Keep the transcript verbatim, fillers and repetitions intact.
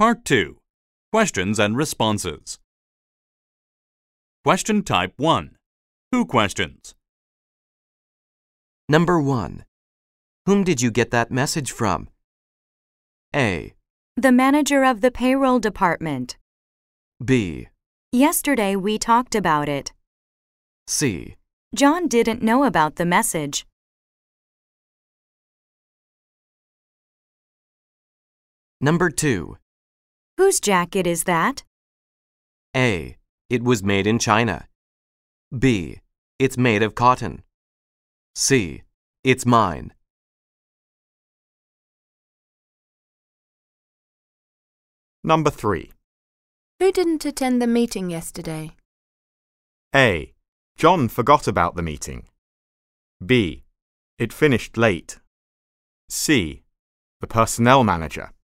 Part two. Questions and responses. Question type one. Who questions? Number one. Whom did you get that message from? A. The manager of the payroll department. B. Yesterday we talked about it. C. John didn't know about the message. Number two. Whose jacket is that? A. It was made in China. B. It's made of cotton. C. It's mine. Number three. Who didn't attend the meeting yesterday? A. John forgot about the meeting. B. It finished late. C. The personnel manager.